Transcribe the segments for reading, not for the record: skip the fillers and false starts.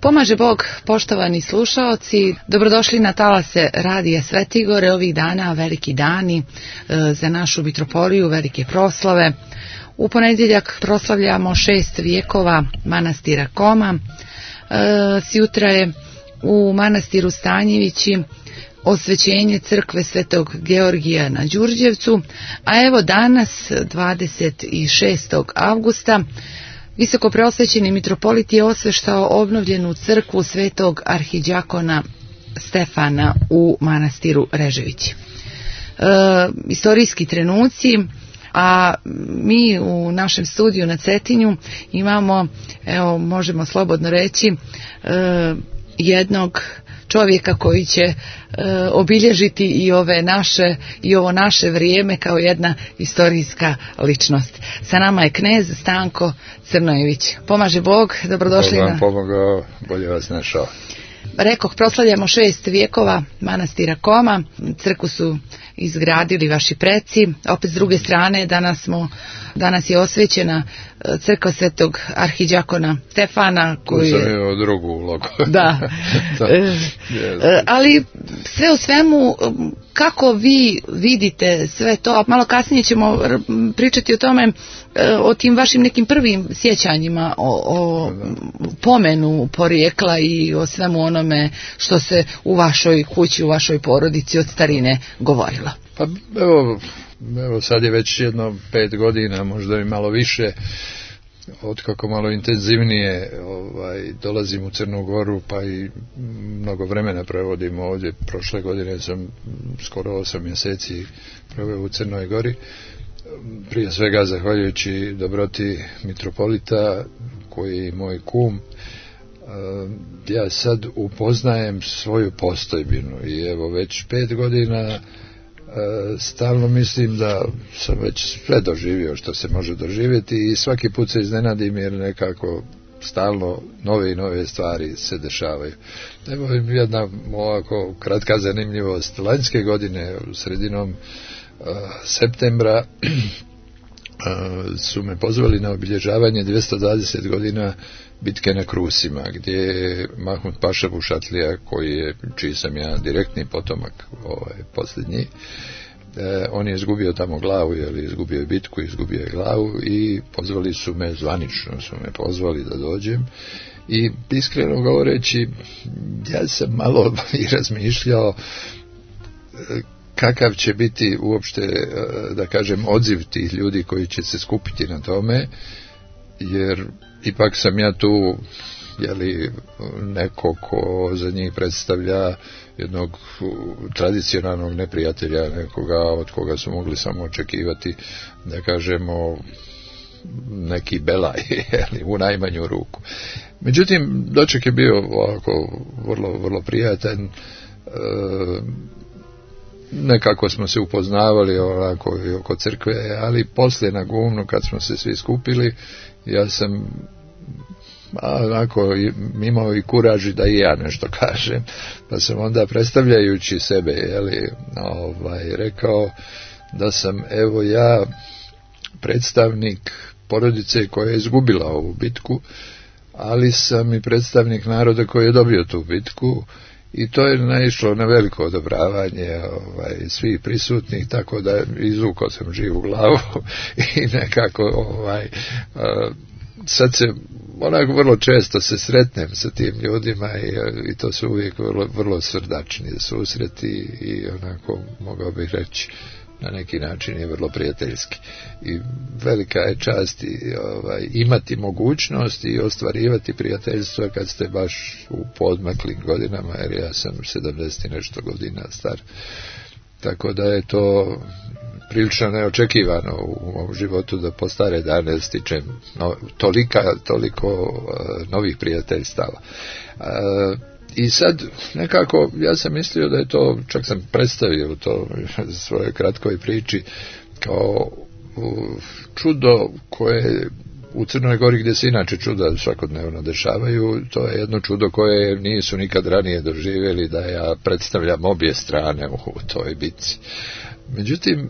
Pomaže Bog, poštovani slušaoci, dobrodošli na talase Radija Svetigore. Ovih dana veliki dani za našu mitropoliju, velike proslave. U ponedjeljak proslavljamo 6 vijekova manastira Koma. Sjutra je u manastiru Stanjevići osvećenje crkve Svetog Georgija na Đurđevcu, a evo danas, 26. avgusta, visoko preosvećeni mitropolit je osveštao obnovljenu crkvu Svetog arhidjakona Stefana u manastiru Reževići. Istorijski trenuci, a mi u našem studiju na Cetinju imamo, evo možemo slobodno reći, jednog čovjeka koji će obilježiti i ovo naše vrijeme kao jedna istorijska ličnost. Sa nama je knez Stanko Crnojević. Pomaže Bog, dobrodošli. Bog vam pomogao, bolje vas našao. Rekoh, proslavljamo 6 vijekova manastira Koma. Crkvu su izgradili vaši preci. Opet s druge strane, danas je osvećena crkva Svetog arhidjakona Stefana. Koji sam imao drugu ulogu. Da. Ali sve u svemu, kako vi vidite sve to, a malo kasnije ćemo pričati o tome, o tim vašim nekim prvim sjećanjima, o pomenu porijekla i o svemu onome što se u vašoj kući, u vašoj porodici od starine govorilo. Pa evo sad je već jedno 5 godina, možda i malo više, otkako malo intenzivnije dolazim u Crnu Goru, pa i mnogo vremena provodim ovdje. Prošle godine sam skoro 8 mjeseci proveo u Crnoj Gori, prije svega zahvaljujući dobroti mitropolita koji je moj kum. Ja sad upoznajem svoju postojbinu i evo već 5 godina stalno mislim da sam već sve doživio što se može doživjeti i svaki put se iznenadim jer nekako stalno nove i nove stvari se dešavaju. Evo jedna ovako kratka zanimljivost. Lanjske godine, sredinom septembra, su me pozvali na obilježavanje 220 godina bitke na Krusima, gdje je Mahmud Paša Bušatlija, čiji sam ja direktni potomak, posljednji, on je izgubio tamo glavu, izgubio je bitku, izgubio je glavu i pozvali su me, zvanično su me pozvali da dođem i iskreno govoreći, ja sam malo i razmišljao kakav će biti uopšte, da kažem, odziv tih ljudi koji će se skupiti na tome, jer ipak sam ja tu neko ko za njih predstavlja jednog tradicionalnog neprijatelja, nekoga od koga su mogli samo očekivati, da kažemo, neki belaj, u najmanju ruku. Međutim, doček je bio ovako vrlo, vrlo prijatan. Nekako smo se upoznavali onako i oko crkve, ali poslije na Gumnu kad smo se svi skupili, ja sam onako imao i kuraži da i ja nešto kažem, pa sam onda predstavljajući sebe rekao da sam evo ja predstavnik porodice koja je izgubila ovu bitku, ali sam i predstavnik naroda koji je dobio tu bitku. I to je naišlo na veliko odobravanje svih prisutnih, tako da izvukao sam živu glavu i nekako sad se onako vrlo često se sretnem sa tim ljudima i to su uvijek vrlo, vrlo srdačni susreti i onako mogao bih reći na neki način je vrlo prijateljski i velika je čast imati mogućnost i ostvarivati prijateljstvo kad ste baš u podmaklim godinama, jer ja sam 70 i nešto godina star, tako da je to prilično neočekivano u mom životu da po stare dane stičem toliko novih prijateljstava. I sad nekako ja sam mislio da je to, čak sam predstavio to u svojoj kratkoj priči kao čudo koje u Crnoj Gori, gdje se inače čuda svakodnevno dešavaju, to je jedno čudo koje nisu nikad ranije doživjeli, da ja predstavljam obje strane u toj bitci. Međutim,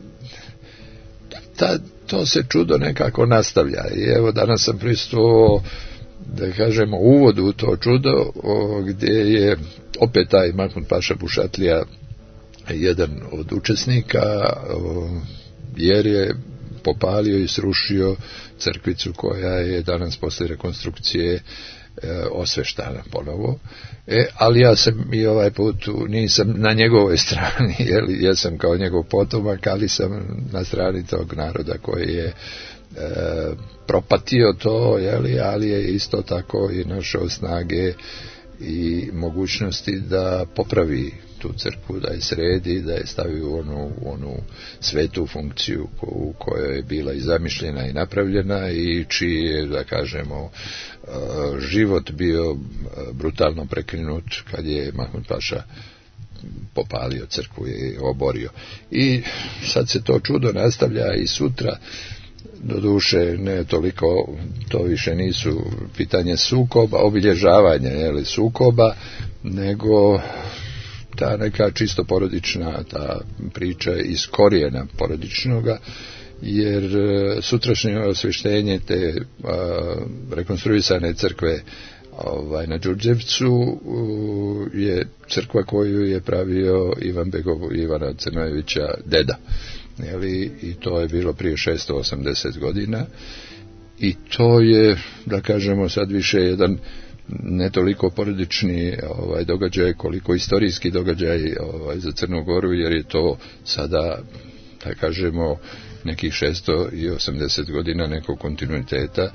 to se čudo nekako nastavlja i evo danas sam prisustvovao da kažemo, uvod u to čudo, gdje je opet taj Mahmud Paša Bušatlija jedan od učesnika, jer je popalio i srušio crkvicu koja je danas poslije rekonstrukcije osveštana ponovo. Ali ja sam i ovaj put nisam na njegovoj strani, ja sam kao njegov potomak, ali sam na strani tog naroda koji je propatio to, ali je isto tako i našao snage i mogućnosti da popravi tu crkvu, da je sredi, da je stavi u onu svetu funkciju u kojoj je bila i zamišljena i napravljena i čiji je, da kažemo, život bio brutalno prekinut kad je Mahmud Paša popalio crkvu i oborio. I sad se to čudo nastavlja i sutra, doduše ne toliko, to više nisu pitanje sukoba, obilježavanja sukoba, nego ta neka čisto porodična ta priča iz korijena porodičnoga, jer sutrašnje osvještenje te rekonstruisane crkve na Đurđevcu je crkva koju je pravio Ivan Begov Ivana Crnojevića deda. I to je bilo prije 680 godina i to je, da kažemo, sad više jedan ne toliko porodični događaj koliko istorijski događaj za Crnu Goru, jer je to sada, da kažemo, nekih 680 godina nekog kontinuiteta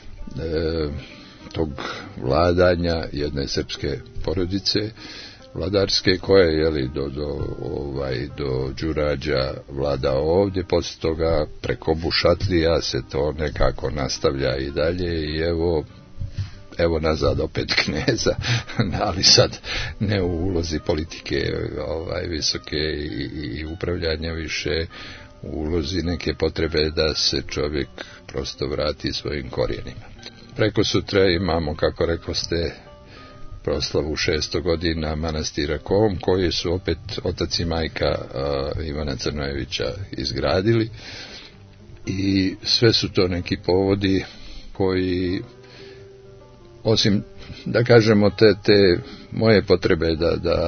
tog vladanja jedne srpske porodice vladarske, koja je do Đurađa vlada ovdje, poslije toga preko Bušatlija se to nekako nastavlja i dalje i evo nazad opet kneza, ali sad ne u ulozi politike visoke i upravljanja, više u ulozi neke potrebe da se čovjek prosto vrati svojim korijenima. Preko sutra imamo, kako rekoste, proslavu 600 godina manastira Kom, koji su opet otac i majka Ivana Crnojevića izgradili, i sve su to neki povodi koji, osim, da kažemo, te moje potrebe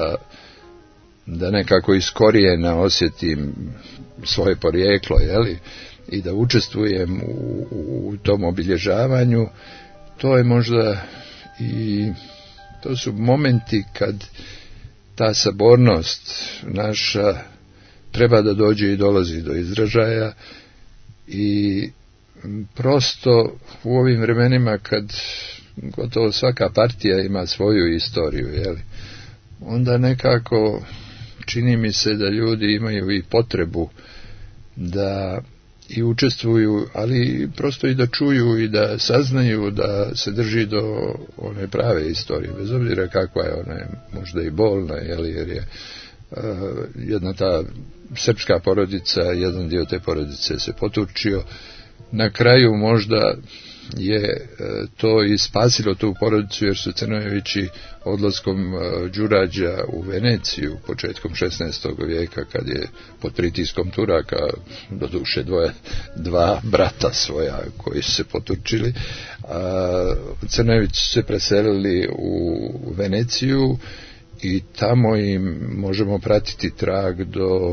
da nekako iz korijena osjetim svoje porijeklo, i da učestvujem u tom obilježavanju, to je možda i to su momenti kad ta sabornost naša treba da dođe i dolazi do izražaja, i prosto u ovim vremenima kad gotovo svaka partija ima svoju istoriju, onda nekako čini mi se da ljudi imaju i potrebu da i učestvuju, ali prosto i da čuju i da saznaju da se drži do one prave istorije, bez obzira kakva je ona, možda i bolna, jer je jedna ta srpska porodica, jedan dio te porodice se poturčio. Na kraju možda je to i spasilo tu porodicu, jer su Crnojevići odlaskom Đurađa u Veneciju početkom 16. vijeka, kad je pod pritiskom Turaka, doduše dva brata svoja koji su se poturčili, Crnojevići se preselili u Veneciju i tamo im možemo pratiti trag do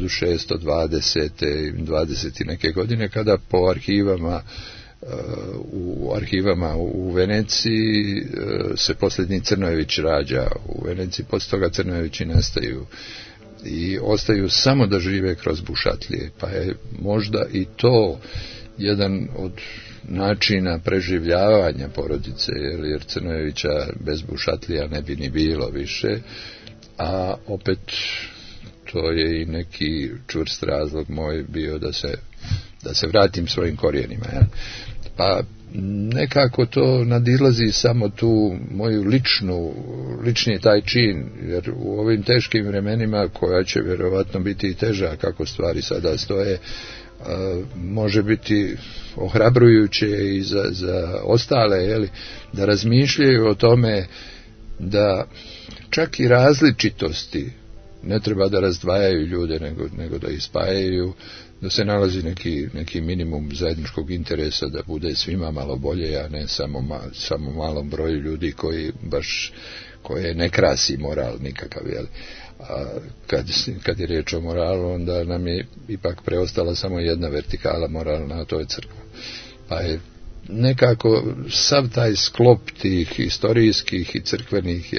1620. 20. neke godine, kada po arhivama u Veneciji se posljednji Crnojević rađa u Veneciji. Poslije toga Crnojevići nastaju i ostaju samo da žive kroz Bušatlije, pa je možda i to jedan od načina preživljavanja porodice, jer Crnojevića bez Bušatlija ne bi ni bilo više, a opet to je i neki čvrst razlog moj bio da se vratim svojim korijenima. Pa nekako to nadilazi samo tu moju lični taj čin, jer u ovim teškim vremenima, koja će vjerovatno biti i teža kako stvari sada stoje, može biti ohrabrujuće i za ostale, da razmišljaju o tome da čak i različitosti ne treba da razdvajaju ljude, nego da ih spajaju, da se nalazi neki minimum zajedničkog interesa, da bude svima malo bolje, a ne samo malom broju ljudi koje ne krasi moral nikakav, jel? A kad je riječ o moralu, onda nam je ipak preostala samo jedna vertikala moralna, a to je crkva. Pa je nekako sav taj sklop tih historijskih i crkvenih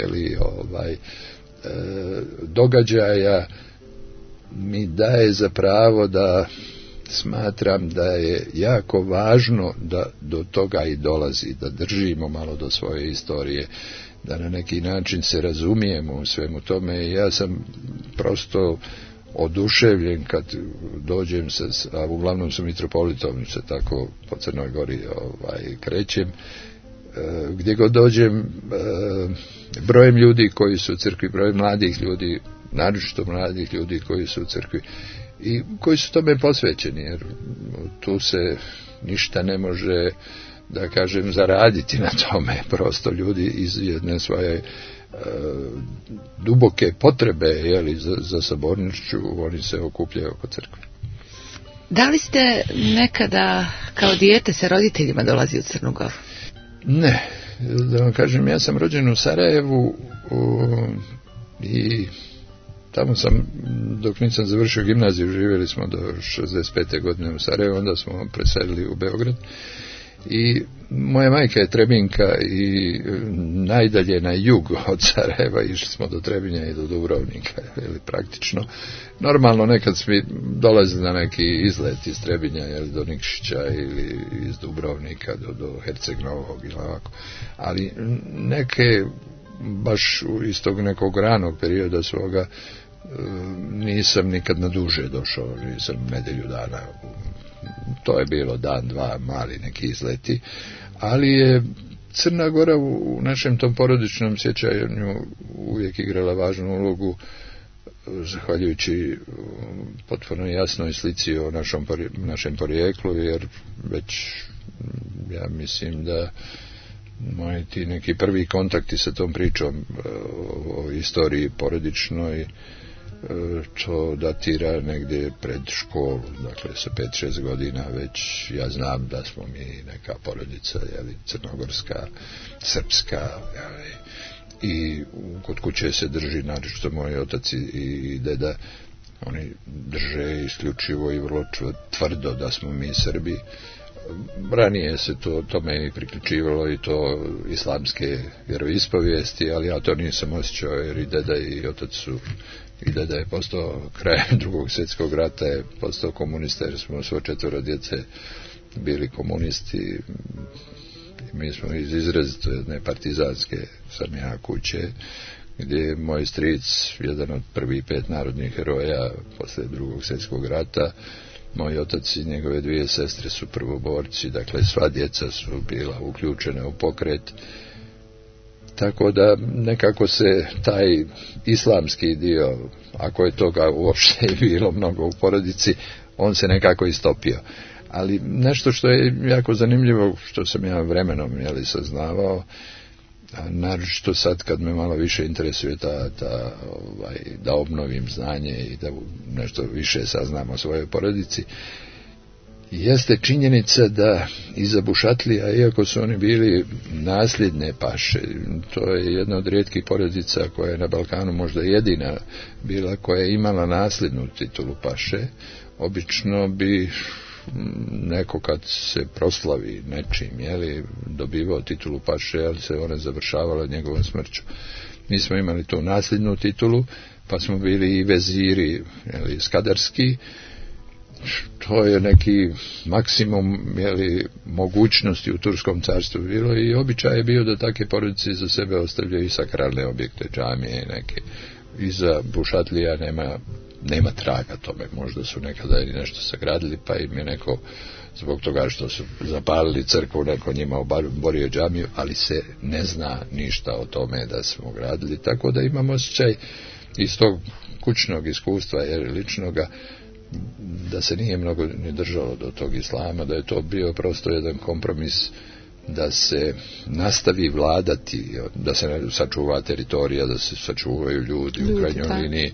događaja mi daje za pravo da smatram da je jako važno da do toga i dolazi, da držimo malo do svoje istorije, da na neki način se razumijemo u svemu tome. I ja sam prosto oduševljen kad dođem a uglavnom sam mitropolitom, se tako po Crnoj Gori krećem, gdje god dođem, brojem ljudi koji su u crkvi, brojem mladih ljudi, naročito mladih ljudi koji su u crkvi i koji su tome posvećeni, jer tu se ništa ne može, da kažem, zaraditi na tome. Prosto ljudi iz jedne svoje duboke potrebe za sabornišću, oni se okupljaju oko crkve. Da li ste nekada kao dijete sa roditeljima dolazi u Crnu Goru? Ne, da vam kažem, ja sam rođen u Sarajevu i tamo sam, dok nisam završio gimnaziju, živjeli smo do 65. godine u Sarajevu, onda smo preselili u Beograd. I moja majka je Trebinka i najdalje na jug od Sarajeva išli smo do Trebinja i do Dubrovnika, praktično. Normalno nekad smo dolazili na neki izlet iz Trebinja do Nikšića ili iz Dubrovnika do Herceg Novog ili ovako. Ali neke baš iz tog nekog ranog perioda svoga nisam nikad na duže došao, nisam nedjelju dana. To je bilo dan, dva, mali neki izleti, ali je Crna Gora u našem tom porodičnom sjećanju uvijek igrala važnu ulogu, zahvaljujući potpuno jasnoj slici o našem porijeklu, jer već ja mislim da moji ti neki prvi kontakti sa tom pričom o istoriji porodičnoj, to datira negdje pred školu, dakle sa 5-6 godina već ja znam da smo mi neka porodica, crnogorska, srpska, i kod kuće se drži, naročito moji otac i deda, oni drže isključivo i vrlo tvrdo da smo mi Srbi. Ranije se tome i priključivalo i to islamske vjeroispovijesti, ali ja to nisam osjećao, jer i deda i otac su, i deda je postao krajem Drugog svjetskog rata, je postao komunista, jer smo svo 4 djece bili komunisti. Mi smo iz izrazito jedne partizanske, sam ja, kuće, gdje je moj stric jedan od prvih 5 narodnih heroja posle Drugog svjetskog rata. Moj otac i njegove 2 sestre su prvoborci, dakle sva djeca su bila uključena u pokret. Tako da nekako se taj islamski dio, ako je toga uopšte bilo mnogo u porodici, on se nekako istopio. Ali nešto što je jako zanimljivo, što sam ja vremenom saznavao, a naročito sad kad me malo više interesuje da obnovim znanje i da nešto više saznam o svojoj porodici, jeste činjenica da iza Bušatlija, iako su oni bili nasljedne paše, to je jedna od rijetkih porodica koja je na Balkanu možda jedina bila koja je imala nasljednu titulu paše. Obično bi neko kad se proslavi nečim, dobivao titulu paše, ali se ona završavala njegovom smrću. Mi smo imali tu nasljednu titulu, pa smo bili i veziri, skadarski. To je neki maksimum mogućnosti u Turskom carstvu bilo, i običaj je bio da takve porodice za sebe ostavljaju i sakralne objekte, džamije neke. Iza Bušatlija nema traga tome, možda su nekada i nešto sagradili, pa im je neko, zbog toga što su zapalili crkvu, neko njima oborio džamiju, ali se ne zna ništa o tome da smo gradili, tako da imam osjećaj iz tog kućnog iskustva, ličnoga, da se nije mnogo ni držalo do tog islama, da je to bio prosto jedan kompromis da se nastavi vladati, da se sačuva teritorija, da se sačuvaju ljudi u krajnjoj liniji.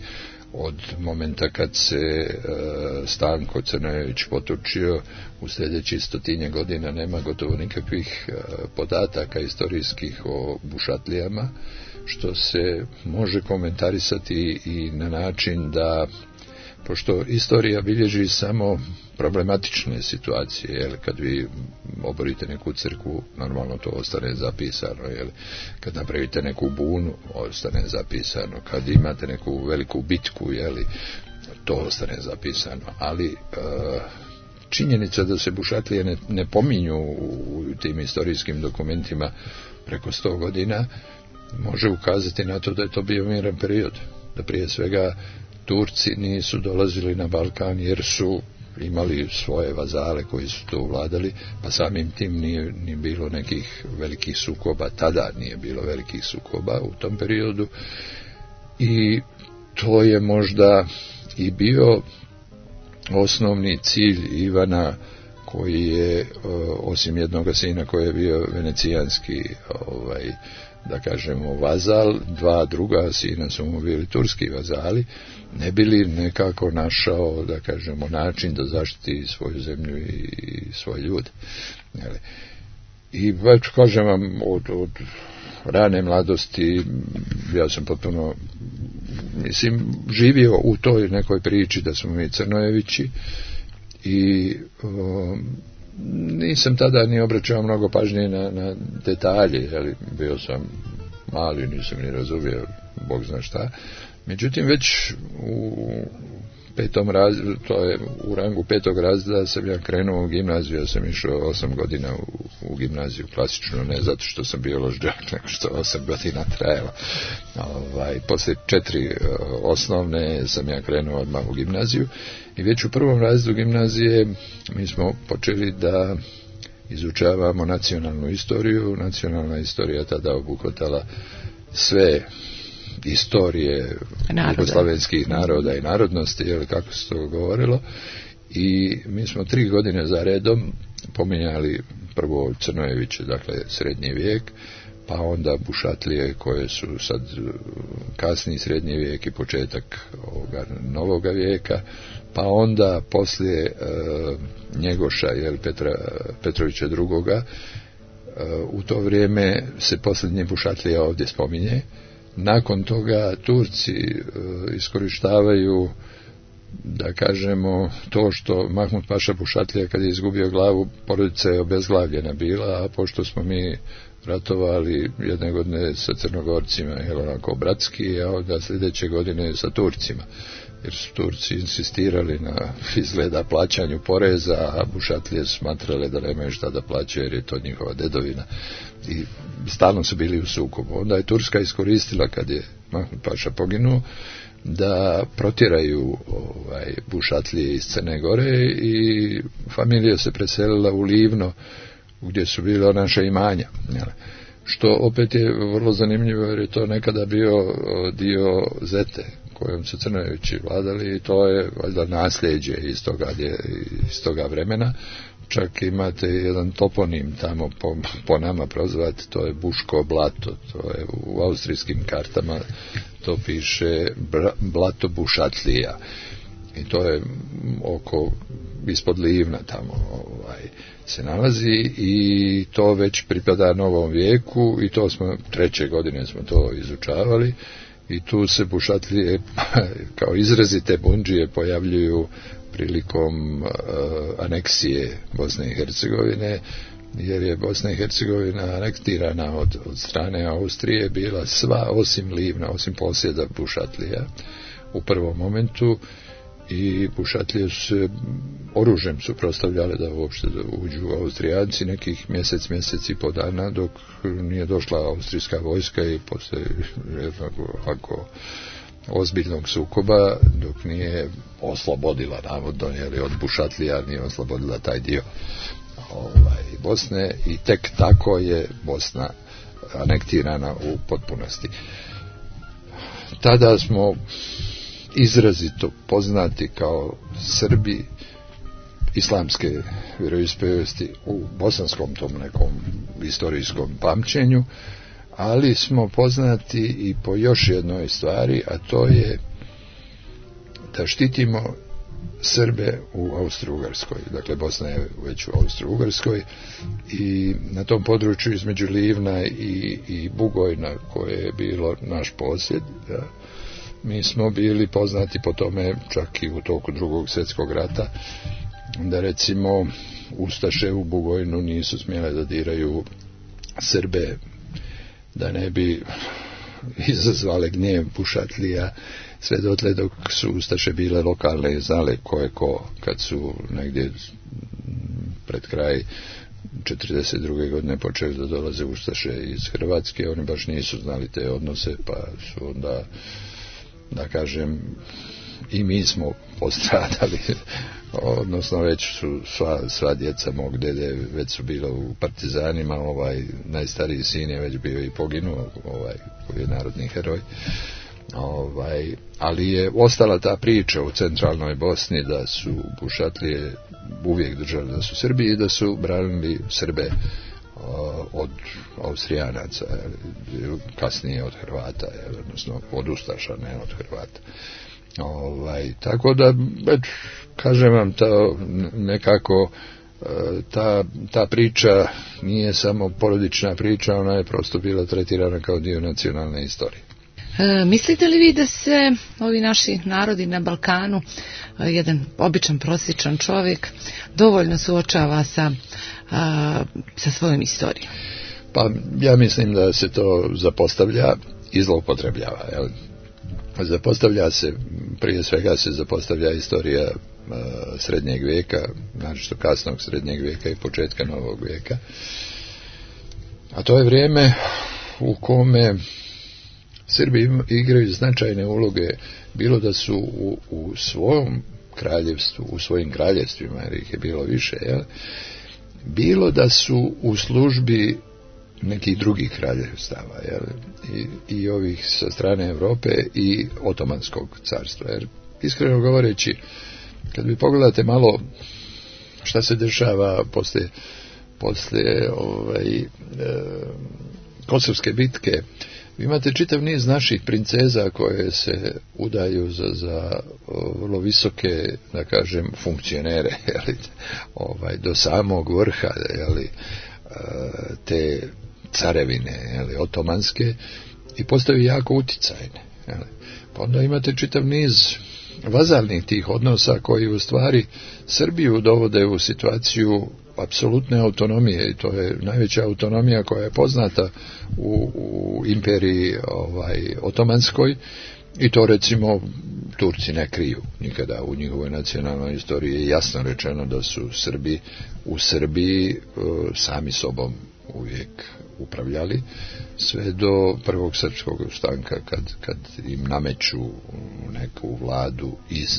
od momenta kad se Stanko Crnojević potučio, u sljedećih 100 godina nema gotovo nikakvih podataka istorijskih o bušatlijama, što se može komentarisati i na način da, pošto istorija bilježi samo problematične situacije, jel, kad vi oborite neku crkvu, normalno to ostane zapisano, jel, kad napravite neku bunu, ostane zapisano, kad imate neku veliku bitku, jel, to ostane zapisano, ali činjenica da se bušatlije ne pominju u tim istorijskim dokumentima preko 100 godina, može ukazati na to da je to bio miran period, da prije svega Turci nisu dolazili na Balkan jer su imali svoje vazale koji su to vladali, pa samim tim nije bilo nekih velikih sukoba, tada nije bilo velikih sukoba u tom periodu, i to je možda i bio osnovni cilj Ivana, koji je, osim jednog sina koji je bio venecijanski, da kažemo, vazal, 2 druga sina su mu bili turski vazali, ne bi li nekako našao, da kažemo, način da zaštiti svoju zemlju i svoje ljude. I već kažem vam, od rane mladosti ja sam potpuno, živio u toj nekoj priči da smo mi Crnojevići, i nisam tada ni obraćao mnogo pažnje na detalje, ali bio sam mali, nisam ni razumio Bog zna šta. Međutim, već u 5. razredu, to je u rangu 5. razreda, sam ja krenuo u gimnaziju. Ja sam išao 8 godina u gimnaziju klasično, ne zato što sam bio loš đak, nego što 8 godina trajalo. Poslije 4 osnovne sam ja krenuo odmah u gimnaziju, i već u 1. razredu gimnazije mi smo počeli da izučavamo nacionalnu istoriju. Nacionalna istorija tada obuhvatala sve istorije jugoslavenskih naroda i narodnosti, jel, kako se to govorilo, i mi smo 3 godine za redom pominjali prvo Crnojeviće, dakle srednji vijek, pa onda bušatlije koje su sad kasni srednji vijek i početak ovoga novoga vijeka, pa onda poslije Njegoša, jel, Petrovića II. U to vrijeme se posljednji bušatlija ovdje spominje. Nakon toga Turci iskorištavaju, da kažemo, to što Mahmud Paša Bušatlija, kad je izgubio glavu, porodica je obezglavljena bila, a pošto smo mi ratovali jedne godine sa Crnogorcima, jel, onako bratski, a onda sljedeće godine sa Turcima, jer su Turci insistirali na izgleda plaćanju poreza, a Bušatlije su smatrale da nemaju šta da plaćaju jer je to njihova dedovina, i stalno su bili u sukobu. Onda je Turska iskoristila, kad je Mahmud Paša poginuo, da protjeraju Bušatlije iz Crne Gore, i familija se preselila u Livno, gdje su bila naša imanja, što opet je vrlo zanimljivo, jer je to nekada bio dio Zete kojom su Crnojevići vladali, i to je valjda nasljeđe iz toga vremena. Čak imate jedan toponim tamo po nama prozvati, to je Buško blato, to je u austrijskim kartama, to piše blato Bušatlija, i to je ispod Livna tamo se nalazi, i to već pripada novom vijeku, i to smo 3. godine smo to izučavali, i tu se Bušatlije kao izrazite bundžije pojavljuju prilikom aneksije Bosne i Hercegovine, jer je Bosna i Hercegovina anektirana od strane Austrije bila sva osim Livna, osim posjeda Bušatlija u prvom momentu, i Bušatlije su se oružjem suprotstavljale da uopšte uđu Austrijanci nekih mjesec i po dana, dok nije došla austrijska vojska, i poslije ovako ozbiljnog sukoba, dok nije oslobodila, navodno, jer od Bušatlija nije oslobodila taj dio Bosne, i tek tako je Bosna anektirana u potpunosti. Tada smo izrazito poznati kao Srbi islamske vjeroispovesti u bosanskom tom nekom istorijskom pamćenju, ali smo poznati i po još jednoj stvari, a to je da štitimo Srbe u Austro-Ugarskoj. Dakle, Bosna je već u Austro-Ugarskoj i na tom području između Livna i Bugojna, koje je bilo naš posjed, ja, mi smo bili poznati po tome čak i u toku Drugog svjetskog rata, da recimo ustaše u Bugojnu nisu smjele da diraju Srbe, da ne bi izazvale gnjev Bušatlija, sve dotle dok su ustaše bile lokalne i znale ko je ko. Kad su negdje pred kraj 1942. godine počeli da dolaze ustaše iz Hrvatske, oni baš nisu znali te odnose, pa su onda, da kažem, i mi smo postradali, odnosno već su sva djeca mog dede već su bila u partizanima, najstariji sin je već bio i poginuo, koji je narodni heroj. Ali je ostala ta priča u centralnoj Bosni da su Bušatlije uvijek držali da su Srbi i da su branili Srbe od Austrijanaca, kasnije od Hrvata, odnosno od ustaša, ne od Hrvata. Tako da, kažem vam, nekako ta priča nije samo porodična priča, ona je prosto bila tretirana kao dio nacionalne istorije. Mislite li vi da se ovi naši narodi na Balkanu, jedan običan prosječan čovjek, dovoljno suočava sa svojom istorijom? Pa ja mislim da se to zapostavlja i zloupotrebljava. Zapostavlja se, prije svega se zapostavlja istorija srednjeg vijeka, naročito kasnog srednjeg vijeka i početka novog vijeka. A to je vrijeme u kome Srbi igraju značajne uloge, bilo da su u svojom kraljevstvu, u svojim kraljevstvima, jer ih je bilo više, bilo da su u službi nekih drugih kraljevstava, i ovih sa strane Europe i Otomanskog carstva. Jer, iskreno govoreći, kad vi pogledate malo šta se dešava poslije Kosovske bitke, vi imate čitav niz naših princeza koje se udaju za vrlo visoke, da kažem, funkcionere, do samog vrha, te carevine, otomanske, i postaju jako uticajne. Pa onda imate čitav niz vazalnih tih odnosa koji u stvari Srbiju dovode u situaciju apsolutne autonomije, i to je najveća autonomija koja je poznata u imperiji otomanskoj, i to recimo Turci ne kriju nikada. U njihovoj nacionalnoj istoriji je jasno rečeno da su Srbi u Srbiji sami sobom uvijek upravljali, sve do prvog srpskog ustanka, kad im nameću neku vladu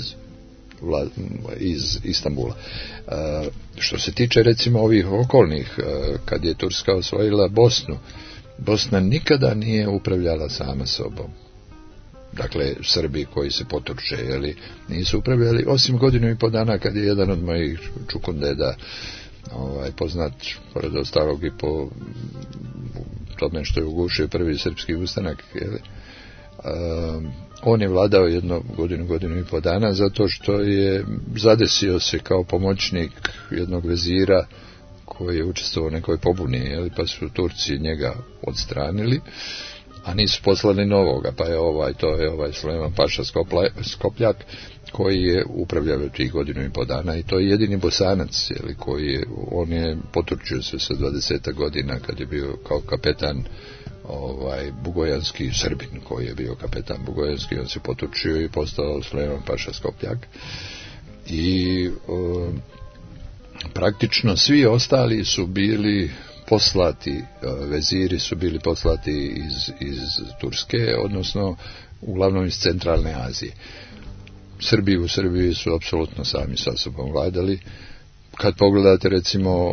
iz Istanbula. Što se tiče recimo ovih okolnih, kad je Turska osvojila Bosnu, Bosna nikada nije upravljala sama sobom. Dakle, Srbi koji se poturče, nisu upravljali, osim 1.5 godina kad je jedan od mojih čukundeda, poznat pored ostalog i po tome što je ugušio prvi srpski ustanak, on je vladao 1 godinu, 1.5 godina, zato što je zadesio se kao pomoćnik jednog vezira koji je učestvovao u nekoj pobuni, pa su Turci njega odstranili, a nisu poslali novoga, pa je to je Sulejman Paša Skopljak, koji je upravljao tih 1.5 godina, i to je jedini Bosanac, on je poturčio se sa 20 godina kad je bio kao kapetan bugojanski Srbin, koji je bio kapetan bugojanski, on se poturčio i postao Sulejman Paša Skopljak, i praktično svi ostali su bili poslati, veziri su bili poslati iz Turske, odnosno uglavnom iz centralne Azije. Srbi u Srbiji su apsolutno sami sa sobom vladali. Kad pogledate recimo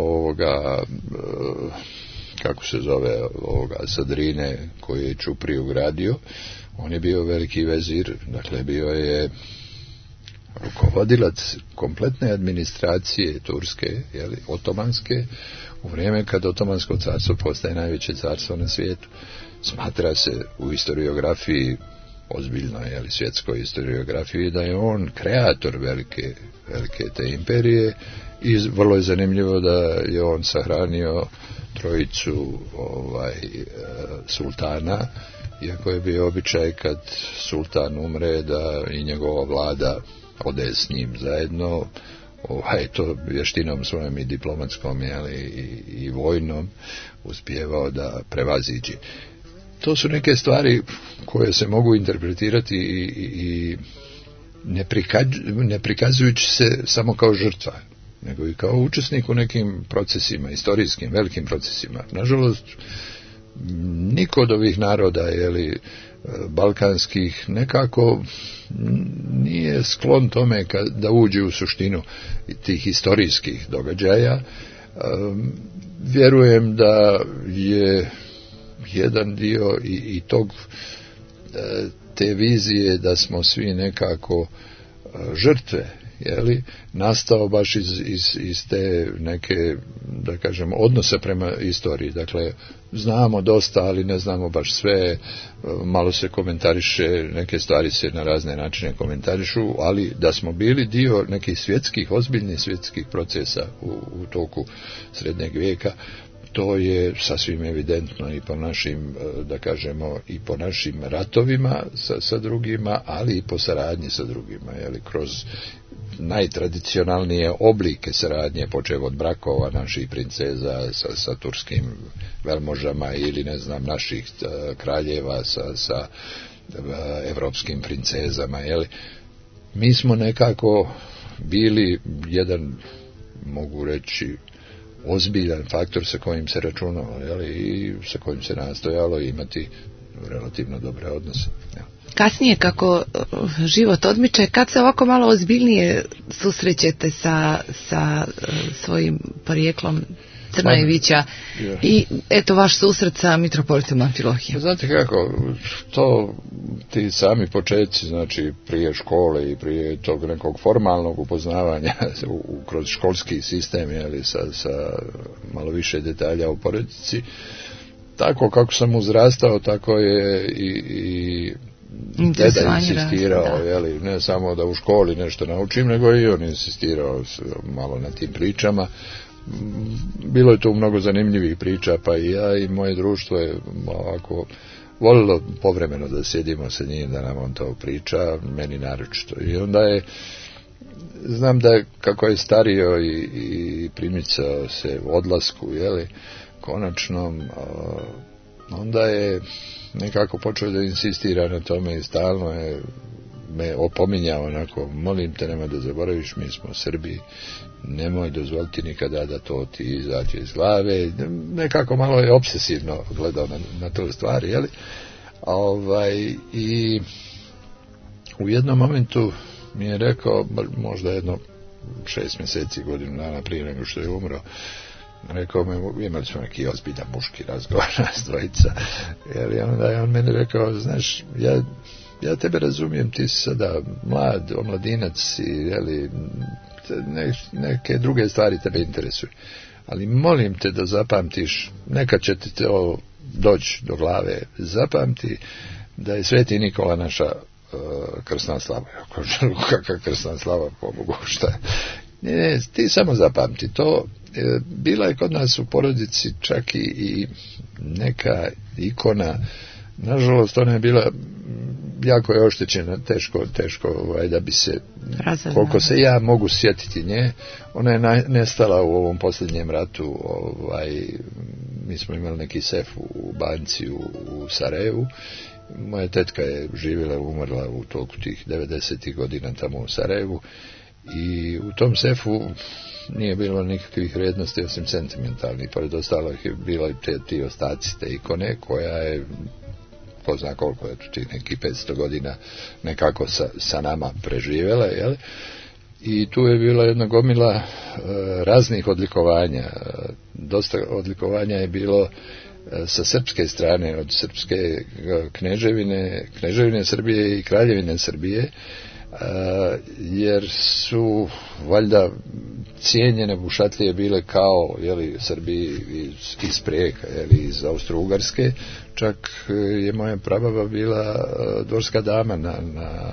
kako se zove Sadrine, koji je Čupri ugradio, on je bio veliki vezir, dakle bio je rukovodilac kompletne administracije turske, otomanske, u vrijeme kad Otomansko carstvo postaje najveće carstvo na svijetu. Smatra se u historiografiji ozbiljnoj svjetskoj historiografiji, da je on kreator velike te imperije i vrlo je zanimljivo da je on sahranio trojicu sultana, iako je bio običaj kad sultan umre da i njegova vlada ode s njim zajedno, to vještinom svojom i diplomatskom i vojnom uspijevao da prevaziđe. To su neke stvari koje se mogu interpretirati i ne prikazujući se samo kao žrtva, nego i kao učesnik u nekim procesima, istorijskim, velikim procesima. Nažalost, niko od ovih naroda, balkanskih, nekako nije sklon tome da uđe u suštinu tih historijskih događaja. Vjerujem da je jedan dio i te vizije da smo svi nekako žrtve, nastao baš iz te neke, da kažem, odnose prema istoriji. Dakle, znamo dosta, ali ne znamo baš sve, malo se komentariše, neke stvari se na razne načine komentarišu, ali da smo bili dio nekih ozbiljnih svjetskih procesa u toku srednjeg vijeka, to je sasvim evidentno i po našim, da kažemo, i po našim ratovima sa drugima, ali i po saradnji sa drugima, kroz najtradicionalnije oblike saradnje, počev od brakova naših princeza sa turskim velmožama ili naših kraljeva sa evropskim princezama. Mi smo nekako bili jedan, mogu reći, ozbiljan faktor sa kojim se računalo i sa kojim se nastojalo imati relativno dobre odnose. Kasnije, kako život odmiče, kad se ovako malo ozbiljnije susrećete sa svojim porijeklom Crnojevića i eto vaš susret sa mitropolitom Amfilohijom? Znate kako, to ti sami početci, znači prije škole i prije tog nekog formalnog upoznavanja kroz školski sistem, sa malo više detalja o porodici, tako kako sam uzrastao, tako je i deda insistirao, ne samo da u školi nešto naučim, nego i on insistirao malo na tim pričama. Bilo je tu mnogo zanimljivih priča, pa i ja i moje društvo je ovako volilo povremeno da sjedimo sa njim, da nam on to priča, meni naročito. I onda je, znam da kako je stario i primicao se odlasku, konačnom, onda je nekako počeo da insistira na tome i stalno je me opominjao onako, molim te, nemoj da zaboraviš, mi smo Srbi, nemoj dozvoliti nikada da to ti izađe iz glave. Nekako malo je obsesivno gledao na to stvari, i u jednom momentu mi je rekao, možda jedno 6 mjeseci, godinu dana prije nego što je umro, rekao me, imali smo neki ozbiljan muški razgovor nas dvojica, onda je on meni rekao, znaš, ja tebe razumijem, ti si sada mlad, omladinac i neke druge stvari tebe interesuju, ali molim te da zapamtiš, nekad će ti to doći do glave, zapamti da je Sveti Nikola naša krsna slava. Kakva krsna slava, pobogu, šta? Ne, ti samo zapamti to. Bila je kod nas u porodici čak i neka ikona, nažalost ona je bila jako je oštećena, teško da bi se, koliko se ja mogu sjetiti nje, ona je nestala u ovom posljednjem ratu. Mi smo imali neki sef u banci u Sarajevu, moja tetka je živjela, umrla u toku tih 90. godina tamo u Sarajevu i u tom sefu nije bilo nikakvih vrijednosti osim sentimentalnih, pored ostalog je bilo i ti ostaci, te ikone, koja je, ko zna koliko je tih nekih 500 godina nekako sa nama preživjela, i tu je bila jedna gomila raznih odlikovanja. Dosta odlikovanja je bilo sa srpske strane, od srpske kneževine Srbije i kraljevine Srbije, jer su valjda cijenjene bušatlije bile kao Srbi iz Prijeka, iz Austro-Ugarske. Čak je moja prababa bila dvorska dama na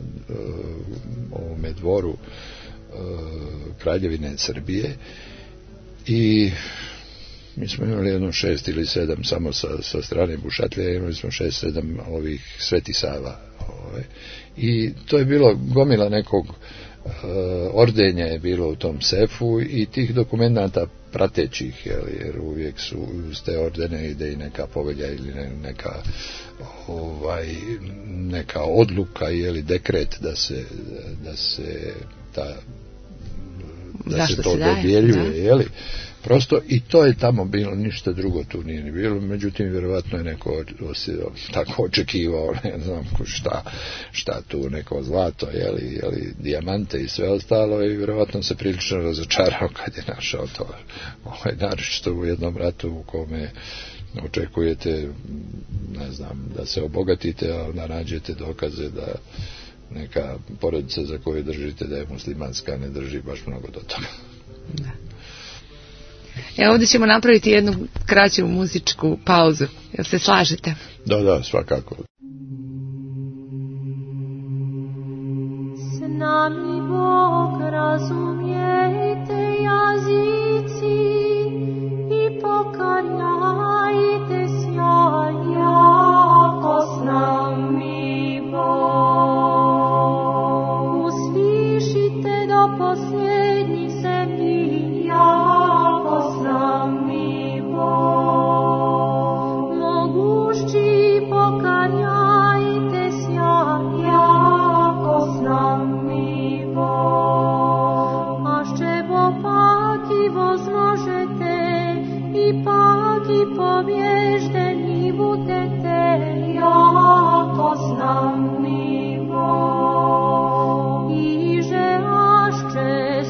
ovome dvoru Kraljevine Srbije i mi smo imali jedno 6 ili 7 samo sa strane bušatlije, imali smo 6-7 ovih Sveti Sava. I to je bilo gomila nekog ordenja je bilo u tom sefu i tih dokumenata pratećih, jer uvijek su uz te ordene ide i neka povelja ili neka odluka ili dekret da se to dodjeljuje, prosto i to je tamo bilo, ništa drugo tu nije ni bilo, međutim vjerovatno je neko tako očekivao, ne znam šta tu, neko zlato, dijamante i sve ostalo i vjerovatno se prilično razočarao kad je našao to, naročito u jednom ratu u kome očekujete, ne znam, da se obogatite, a onda nađete dokaze da neka porodica za koju držite da je muslimanska ne drži baš mnogo do toga. Da. Ovdje ćemo napraviti jednu kraću muzičku pauzu. Jel se slažete? Da, svakako. S nami Bog razumijete jazici i pokarjajte sjaj jako s nami Bog. Uslišite do posljednjih zemlji jako s nami Bog. Mogući pokarjajte sjaj jako s nami Bog. Ašće bo paki возможете i paki pobježdeni budete jako s nami Bog. Iže ašće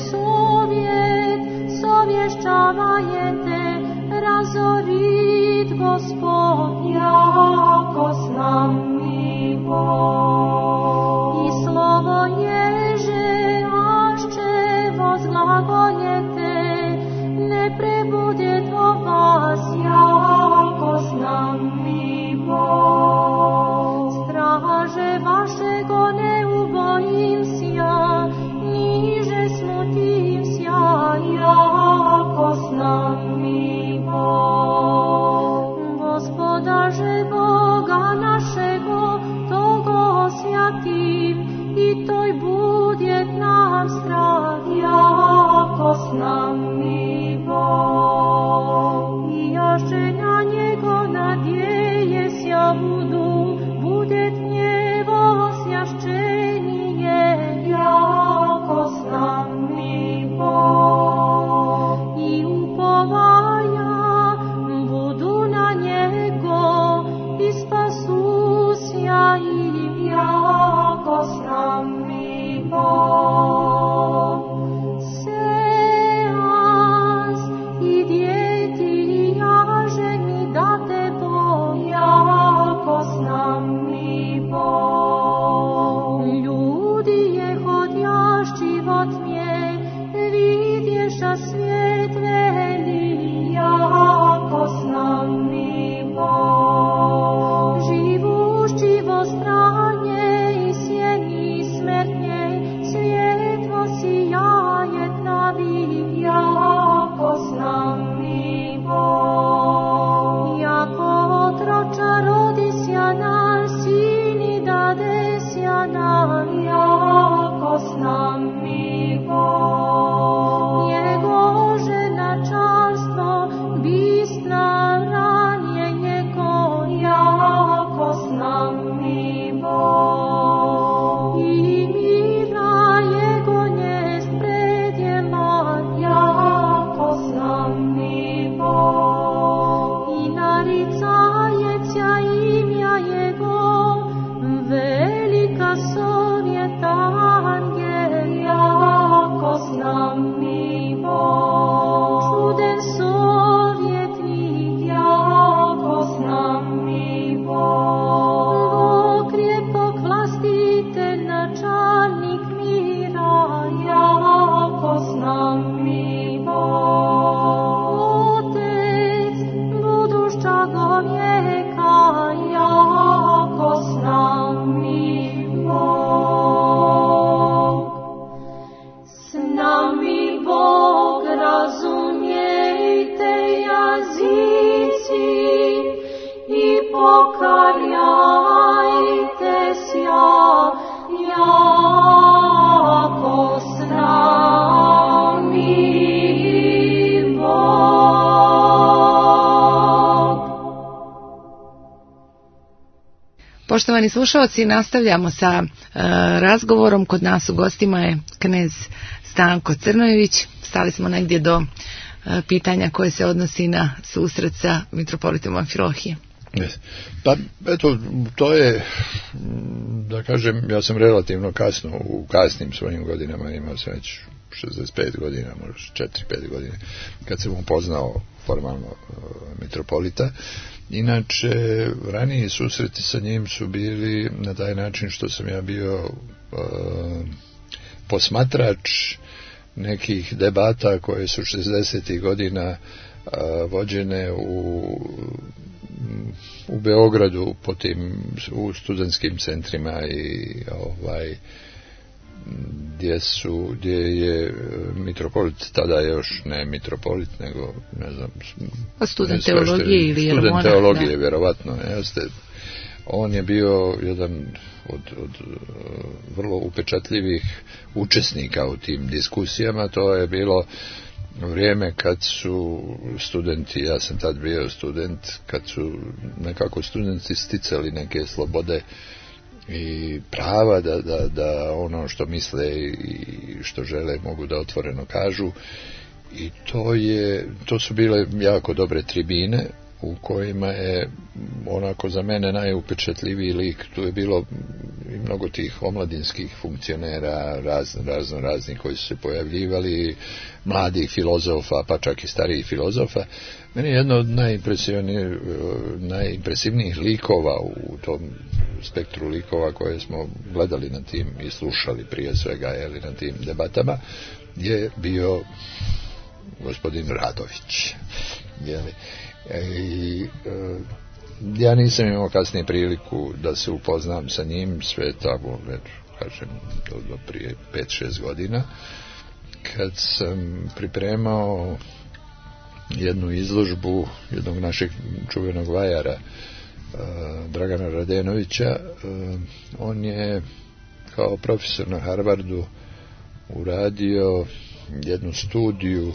sovješćavajete razorit Gospod jako s nami Bog. I slovo ježe ašće vozglagoljete ne prebudjet o vas jako s nami Bog. Straže vašego ne ubojim sja, niže smutim sja jako s nami Bog. Gospodaže Boga našego, togo osjatim i toj budjet nam strah jako s nami Bog. I jaše na njego nadjeje sja budjet njevo sjašćenije jako s nami Bog. I upovaja budu na njego i spasu sja im jako s nami Bog. Seans i djeti jaže mi date Bo jako s nami Bog. Ljudi je hodjašći vo tmje, vidješa svijet veli jako s nami Bog. Živušći vo stranje i sjeni smrtnje, svjetlo sijajet navi jako s nami Bog. Jako otroča rodisja naš sin i dadesja nam jako s nami Bog. Jego žena čarstvo bistna ranje njego jako s nami Bog. I mira jego njest predjema jako s nami Bog. I naricajeća imja jego, velika sovjeta angel jako s pokajajte sja, jako s nami Bog. Poštovani slušalci, nastavljamo sa razgovorom. Kod nas u gostima je knez Stanko Crnojević. Stali smo negdje do pitanja koje se odnosi na susret sa mitropolitom Amfilohije. Pa eto, to je, da kažem, ja sam relativno kasno, u kasnim svojim godinama, imao sam već 65 godina, možda 4-5 godina, kad sam upoznao formalno mitropolita. Inače, raniji susreti sa njim su bili na taj način što sam ja bio posmatrač nekih debata koje su 60. godina vođene u Beogradu u studentskim centrima i gdje je mitropolit, tada još ne mitropolit, nego ne znam, student teologije ili student teologije, vjerovatno, jeste. On je bio jedan od vrlo upečatljivih učesnika u tim diskusijama. To je bilo vrijeme kad su studenti, ja sam tad bio student, kad su nekako studenti sticali neke slobode i prava da ono što misle i što žele mogu da otvoreno kažu, i to su bile jako dobre tribine u kojima je onako za mene najupečatljiviji lik. Tu je bilo i mnogo tih omladinskih funkcionera, raznih koji su se pojavljivali, mladih filozofa, pa čak i starijih filozofa. Meni je jedno od najimpresivnijih likova u tom spektru likova koje smo gledali na tim i slušali prije svega na tim debatama, je bio gospodin Radović. Ja nisam imao kasnije priliku da se upoznam sa njim, sve tako, kažem, do prije 5-6 godina, kad sam pripremao jednu izložbu jednog našeg čuvenog vajara, Dragana Radenovića. On je kao profesor na Harvardu uradio jednu studiju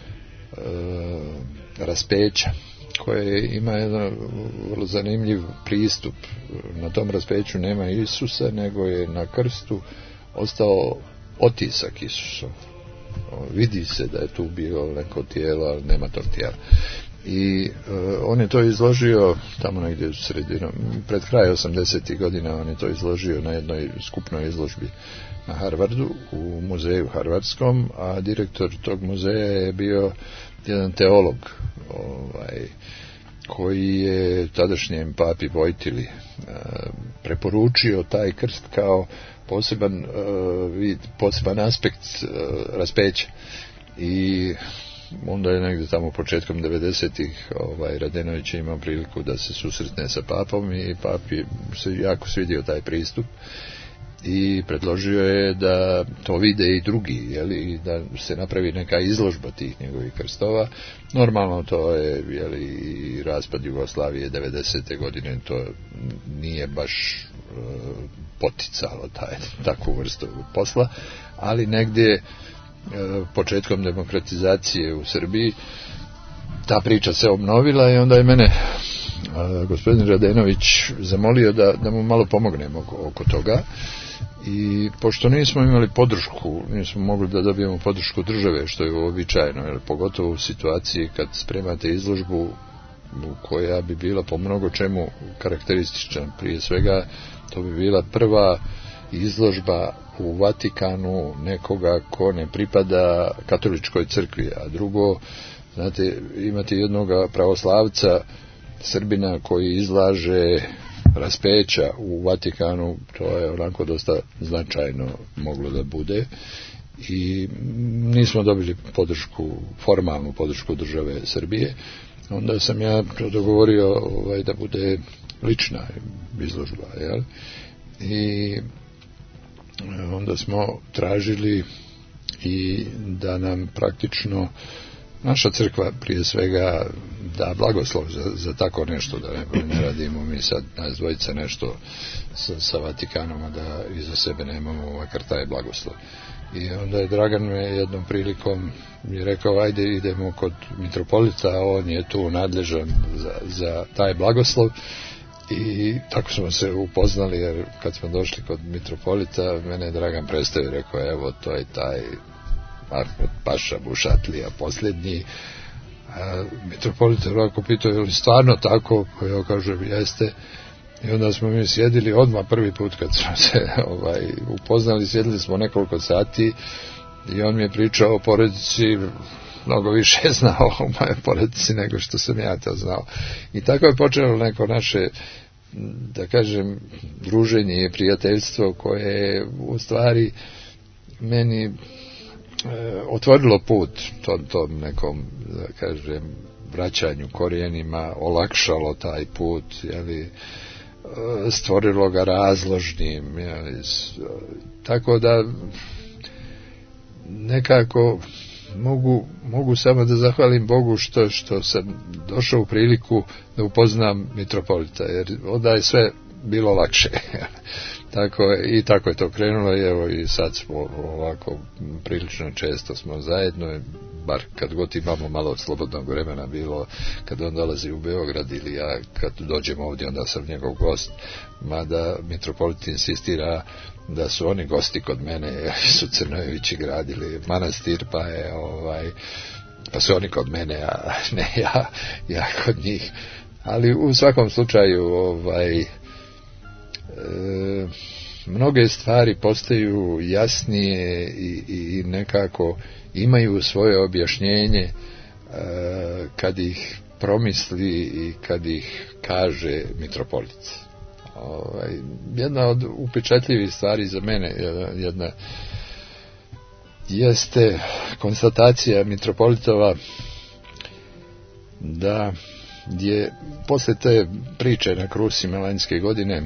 raspeća, koje ima jedan vrlo zanimljiv pristup. Na tom raspeću nema Isusa, nego je na krstu ostao otisak Isusov. Vidi se da je tu bilo neko tijelo, ali nema tog tijela. I on je to izložio tamo negdje u sredinom, pred kraj 80. godina. On je to izložio na jednoj skupnoj izložbi na Harvardu, u muzeju harvardskom, a direktor tog muzeja je bio jedan teolog koji je tadašnjem papi Vojtili preporučio taj krst kao poseban aspekt raspeća. I onda je negdje tamo početkom 90-ih Radenović je imao priliku da se susretne sa papom i papi se jako svidio taj pristup i predložio je da to vide i drugi, i da se napravi neka izložba tih njegovih krstova. Normalno to je i raspad Jugoslavije 90. godine, to nije baš poticalo takvu vrstu posla, ali negdje početkom demokratizacije u Srbiji ta priča se obnovila i onda je mene gospodin Radenović zamolio da mu malo pomognemo oko toga. I pošto nismo imali podršku, nismo mogli da dobijemo podršku države, što je uobičajeno, jer pogotovo u situaciji kad spremate izložbu koja bi bila po mnogo čemu karakteristična. Prije svega, to bi bila prva izložba u Vatikanu nekoga ko ne pripada katoličkoj crkvi, a drugo, znate, imate jednoga pravoslavca Srbina koji izlaže raspeća u Vatikanu, to je onako dosta značajno moglo da bude, i nismo dobili formalnu podršku države Srbije. Onda sam ja dogovorio da bude lična izložba, i onda smo tražili i da nam praktično naša crkva prije svega da blagoslov za tako nešto, da ne radimo mi sad nas dvojica nešto sa Vatikanom, a da iza sebe nemamo makar taj blagoslov. I onda je Dragan me jednom prilikom mi rekao, ajde idemo kod mitropolita, on je tu nadležan za taj blagoslov. I tako smo se upoznali, jer kad smo došli kod mitropolita, mene je Dragan predstavio i rekao, evo to je taj Mahmut Paša Bušatlija posljednji. Mitropolit je ovako pitao, je li stvarno tako? Ja kažem, jeste. I onda smo mi sjedili odmah prvi put kad smo se upoznali, sjedili smo nekoliko sati i on mi je pričao o porodici, mnogo više znao o moje porodici nego što sam ja to znao. I tako je počelo neko naše, da kažem, druženje i prijateljstvo koje je u stvari meni otvorilo put tom nekom, da kažem, vraćanju korijenima, olakšalo taj put, jeli, stvorilo ga razložnim, jeli, tako da nekako mogu samo da zahvalim Bogu što sam došao u priliku da upoznam mitropolita, jer onda je sve bilo lakše. Tako je to krenulo i evo i sad smo ovako prilično često smo zajedno, bar kad god imamo malo slobodnog vremena, bilo kad on dolazi u Beograd ili ja kad dođem ovdje, onda sam njegov gost, mada mitropolit insistira da su oni gosti kod mene, jer su Crnojevići gradili manastir, pa su oni kod mene, a ne ja kod njih. Ali u svakom slučaju mnoge stvari postaju jasnije i nekako imaju svoje objašnjenje kad ih promisli i kad ih kaže mitropolit. Jedna od upečatljivih stvari za mene jeste konstatacija mitropolitova da je posle te priče na Krusima lanjske godine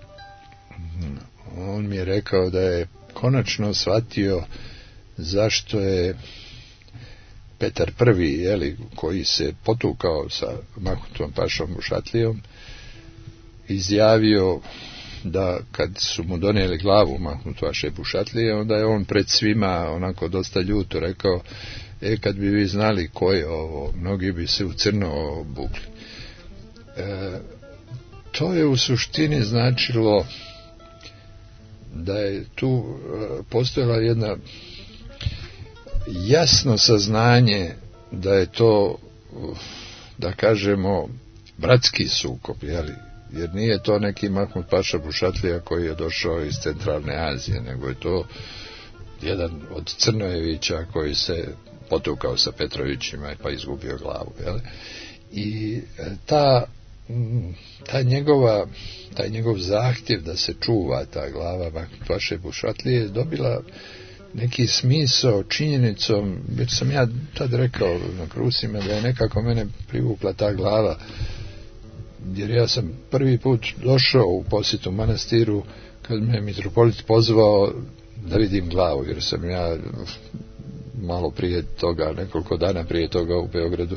on mi je rekao da je konačno shvatio zašto je Petar I, koji se potukao sa Mahmutom Pašom Bušatlijom, izjavio da kad su mu donijeli glavu Mahmut Paše Bušatlije, onda je on pred svima onako dosta ljuto rekao, kad bi vi znali ko je ovo, mnogi bi se u crno obukli. To je u suštini značilo da je tu postojala jedna jasno saznanje da je to, da kažemo, bratski sukob, jer nije to neki Mahmut Paša Bušatlija koji je došao iz Centralne Azije, nego je to jedan od Crnojevića koji se potukao sa Petrovićima pa izgubio glavu. I taj njegov zahtjev da se čuva ta glava Mahmut Paše Bušatlije je dobila neki smisao činjenicom, jer sam ja tad rekao na Krusima da je nekako mene privukla ta glava, jer ja sam prvi put došao u posjetu manastiru kad me mitropolit pozvao da vidim glavu, jer sam ja malo prije toga, nekoliko dana prije toga u Beogradu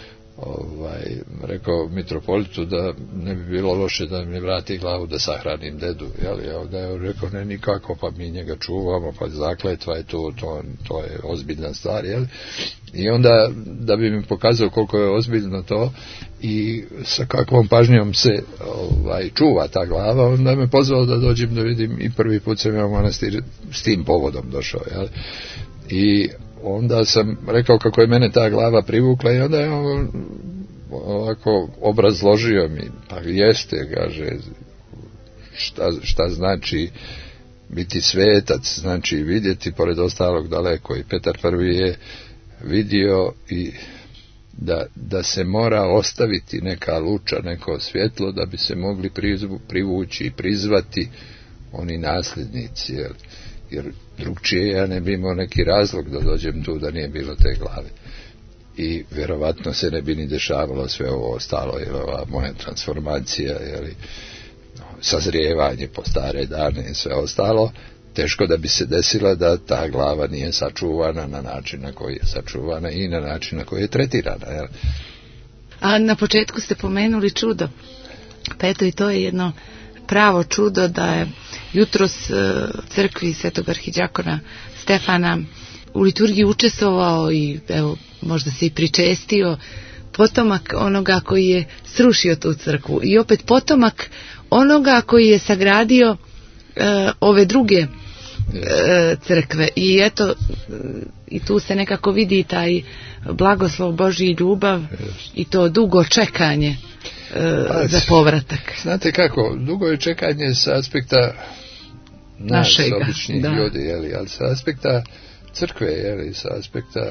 rekao mitropolitu da ne bi bilo loše da mi vrati glavu da sahranim dedu, da je rekao ne nikako, pa mi njega čuvamo, pa zakletva je to je ozbiljna stvar, i onda da bi mi pokazao koliko je ozbiljno to i sa kakvom pažnjom se čuva ta glava, onda me pozvao da dođem da vidim i prvi put sam ja u manastir s tim povodom došao, i onda sam rekao kako je mene ta glava privukla i onda je on ovako obrazložio mi, pa jeste, kaže, šta znači biti svetac, znači vidjeti pored ostalog daleko, i Petar I je vidio i da se mora ostaviti neka luča, neko svjetlo da bi se mogli privući i prizvati oni nasljednici, jer drugčije ja ne bi imao neki razlog da dođem tu da nije bilo te glave. I vjerovatno se ne bi ni dešavalo sve ovo ostalo, jer ova moja transformacija, sazrijevanje po stare dane i sve ostalo, teško da bi se desila da ta glava nije sačuvana na način na koji je sačuvana i na način na koji je tretirana. Jel? A na početku ste pomenuli čudo. Pa eto i to je jedno pravo čudo da je jutros crkvi Svetog arhidijakona Stefana u liturgiji učestvovao i evo možda se i pričestio potomak onoga koji je srušio tu crkvu i opet potomak onoga koji je sagradio ove druge crkve i eto i tu se nekako vidi taj blagoslov Božji i ljubav i to dugo čekanje za povratak. Znate kako, dugo je čekanje sa aspekta nas, običnih ljudi, jeli, ali sa aspekta crkve, jeli, sa aspekta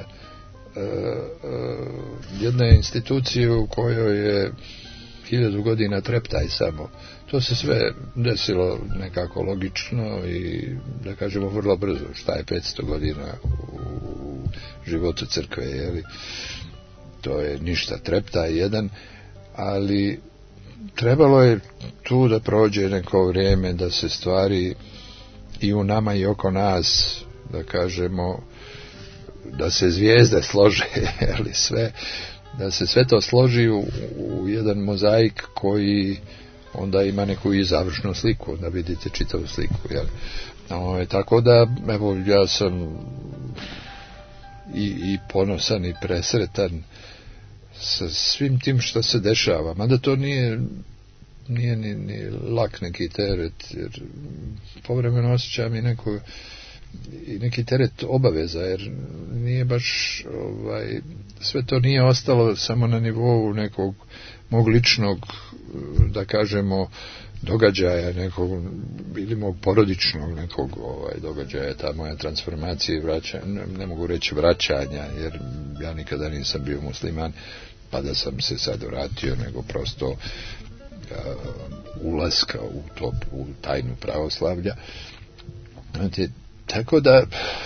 jedne institucije u kojoj je 1000 godina treptaj samo. To se sve desilo nekako logično i da kažemo vrlo brzo. Šta je 500 godina u životu crkve, jeli? To je ništa, treptaj jedan, ali trebalo je tu da prođe neko vrijeme da se stvari i u nama i oko nas, da kažemo, da se zvijezde slože, jeli, sve, da se sve to složi u jedan mozaik koji onda ima neku i završnu sliku, da vidite čitavu sliku, jel? Tako da, evo, ja sam i ponosan i presretan sa svim tim što se dešava, mada to nije ni lak neki teret, jer povremeno osjećam i neki teret obaveza, jer nije baš sve to nije ostalo samo na nivou nekog mog ličnog, da kažemo, događaja nekog, ili mog porodičnog nekog događaja, ta moja transformacija i vraćanja, ne mogu reći vraćanja, jer ja nikada nisam bio musliman, pa da sam se sad vratio, nego prosto ulaska u tajnu pravoslavlja. Znači, tako da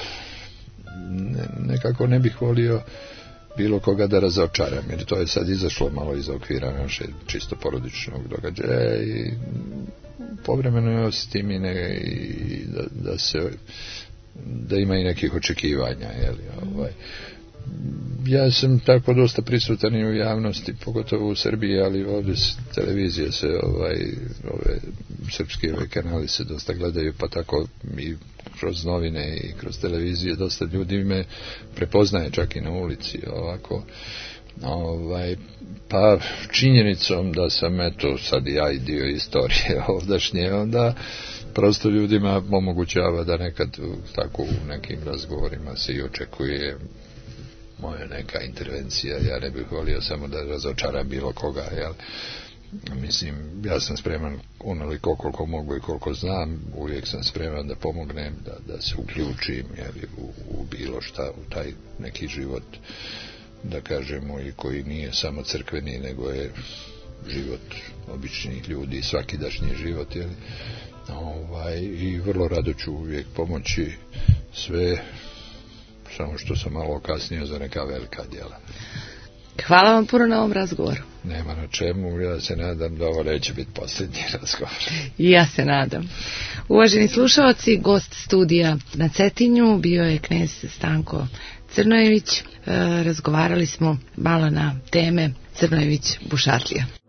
nekako ne bih volio bilo koga da razočaram, jer to je sad izašlo malo iz okvira naše čisto porodičnog događaja i povremeno je osjetim i da ima i nekih očekivanja, jeli, ja sam tako dosta prisutan i u javnosti, pogotovo u Srbiji, ali ovdje televizije se, ove srpski kanali se dosta gledaju, pa tako i kroz novine i kroz televizije dosta ljudi me prepoznaje čak i na ulici, ovako. Pa činjenicom da sam eto sad ja i dio istorije ovdašnje, onda prosto ljudima omogućava da nekad tako u nekim razgovorima se i očekuje moja neka intervencija. Ja ne bih volio samo da razočaram bilo koga, jel? Mislim, ja sam spreman onoliko koliko mogu i koliko znam, uvijek sam spreman da pomognem, da se uključim, jel, u bilo šta, u taj neki život, da kažemo, i koji nije samo crkveni, nego je život običnih ljudi, svakidašnji život, jel? I vrlo rado ću uvijek pomoći sve, samo što sam malo kasnio za neka velika djela. Hvala vam puno na ovom razgovoru. Nema na čemu, ja se nadam da ovo neće biti posljednji razgovor. Ja se nadam. Uvaženi slušalci, gost studija na Cetinju bio je knez Stanko Crnojević. Razgovarali smo malo na teme Crnojević-Bušatlija.